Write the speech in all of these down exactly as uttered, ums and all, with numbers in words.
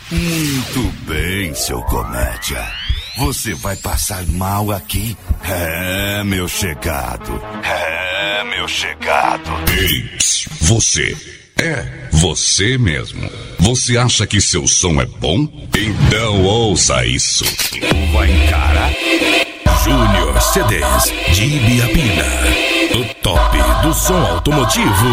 Muito bem, seu comédia. Você vai passar mal aqui. É, meu chegado. É, meu chegado. Ei, você. É, você mesmo. Você acha que seu som é bom? Então ouça isso. Vai encarar? Júnior C Ds de Ibiapina. O top do som automotivo.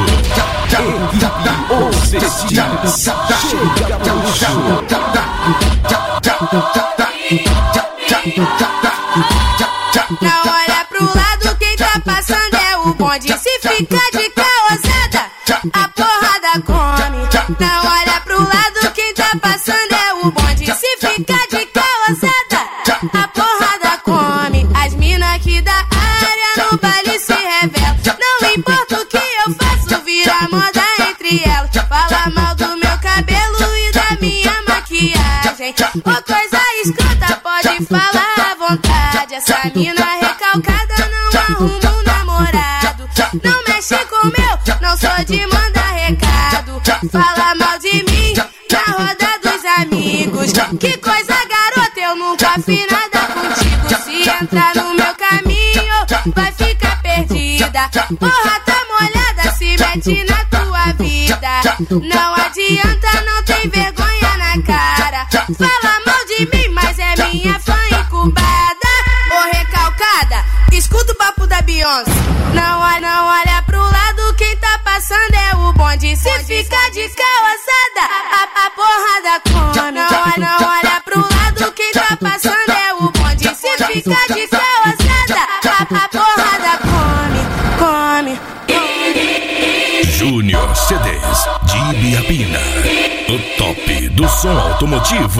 Não olha pro lado, quem tá passando é o bonde. Se fica de caosada, a porrada come. Não olha pro lado, quem tá passando é o bonde. Se fica de caosada, a porrada come. As mina aqui da área no baile se revelam. Não importa o que eu faço, vira moda entre elas. Fala mal do meu cabelo e da minha maquiagem. Ô coisa escrota, pode falar à vontade. Essa mina recalcada não arruma um namorado. Não mexe com o meu, não sou de mandar recado. Fala mal de mim na roda dos amigos. Que coisa garota, eu nunca fiz nada contigo. Se entrar no meu caminho, vai ficar perdida. Porra, tá molhada, se mete na tua vida. Não adianta, não tem vergonha na cara. Fala mal de mim, mas é minha fã incubada. Ô recalcada, escuta o papo da Beyoncé. Não olha, não olha pro lado, quem tá passando é o bonde. Se fica de caosada, a, a porrada come. Não olha, não olha pro lado, quem tá passando é o bonde. Se fica de caosada, a, a porrada come, come, come. Júnior C Ds de Ibiapina. O top do som automotivo.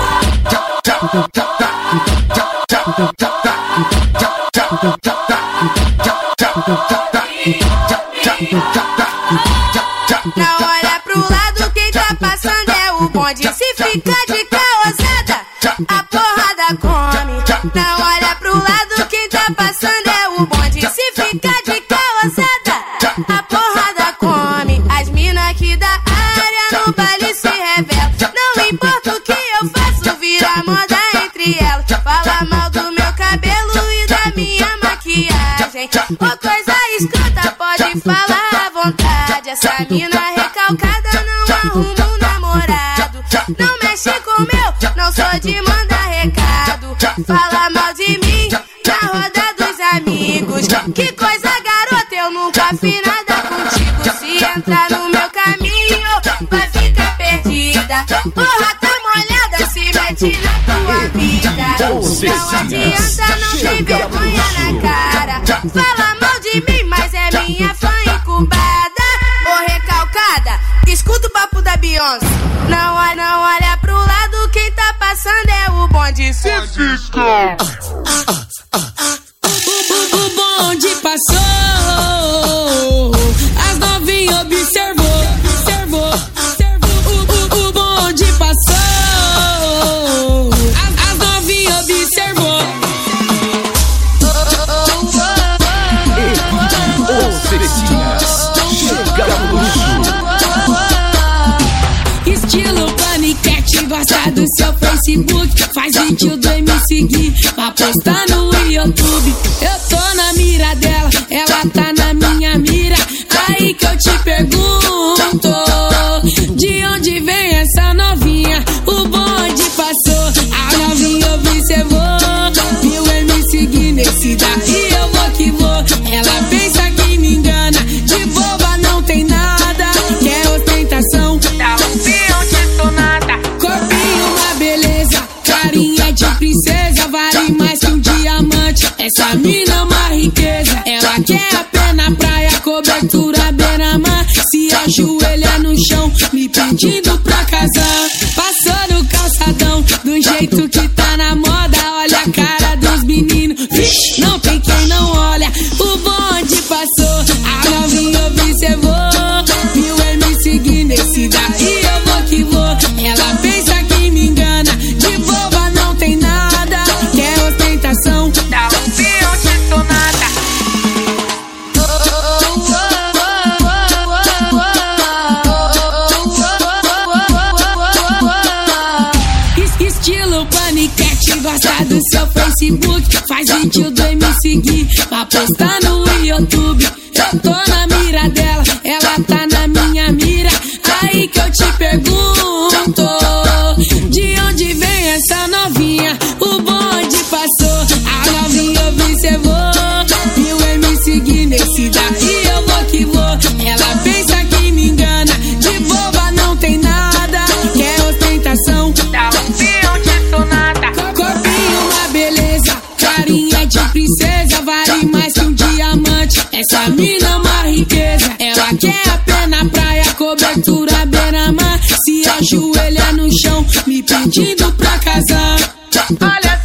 Não olha pro lado, quem tá passando é o bonde. Se fica de caosada, a porrada come. Não olha pro lado, quem tá passando é o bonde. Se fica de caosada, a porrada come. As mina aqui da área no baile se revelam. Não importa o que eu faço, vira moda entre elas. Fala mal do meu cabelo e da minha maquiagem. Ô coisa escrota, pode falar à vontade. Essa mina recalcada não arruma um namorado. Não mexe com o meu, não sou de mandar recado. Fala mal de mim na roda dos amigos. Que coisa garota, eu nunca fiz nada contigo. Se entrar no meu caminho, vai ficar perdida. Porra, tá molhada, se mete na tua vida. Não adianta, não tem vergonha na cara. Fala mal de mim, mas é minha fã incubada. Ô recalcada, escuta o papo da Beyoncé. Não olha, não olha pro lado, quem tá passando é o bonde. Se fica. O, o bonde passou, as novinhas observou, observou, observou. O, o, o bonde passou, as, as novinhas observou. Estilo paniquete, gosta do seu Facebook. Faz vídeo do me seguir pra postar no YouTube. Eu tô na mira dela, ela tá na minha mira. Aí que eu te pergunto, de onde vem essa novinha? O bonde passou, a novinha observou. Viu eu me seguir nesse daí, eu vou que vou. Ela pensa que me engana, de boba não tem nada. Quer ostentação, dá um peão de sonata. Corpinho uma beleza, carinha de princesa. Vale mais que um diamante, essa mina é uma riqueza. Ela quer a pé na praia, cobertura beira-mar. Se ajoelha no chão, me pedindo pra casar. Passou no calçadão, do jeito que tá na moda. Olha a cara dos meninos, vixe, não tem quem não olha. O bonde passou, a novinha observou. Viu eu me seguir nesse daí, eu vou que vou. Ela pensa que me engana, de boba não tem nada. Quer ostentação, dá um peão de sonata. gosta do seu Facebook, faz vídeo e me seguir pra postar no YouTube. Eu tô na mira dela, ela tá na minha mira. Aí que eu te pergunto, de onde vem essa novinha? O bonde passou, a novinha observou, viu e me seguir nesse daí eu vou que vou. Ela pensa que me engana, de boba não tem nada, quer ostentação, dá um peão de sonata. Corpinho uma beleza, carinha de princesa, vale mais que um diamante. Essa mina é uma riqueza, ela quer a pé na praia, cobertura beira-mar, se ajoelha no chão, me pedindo pra casar. Olha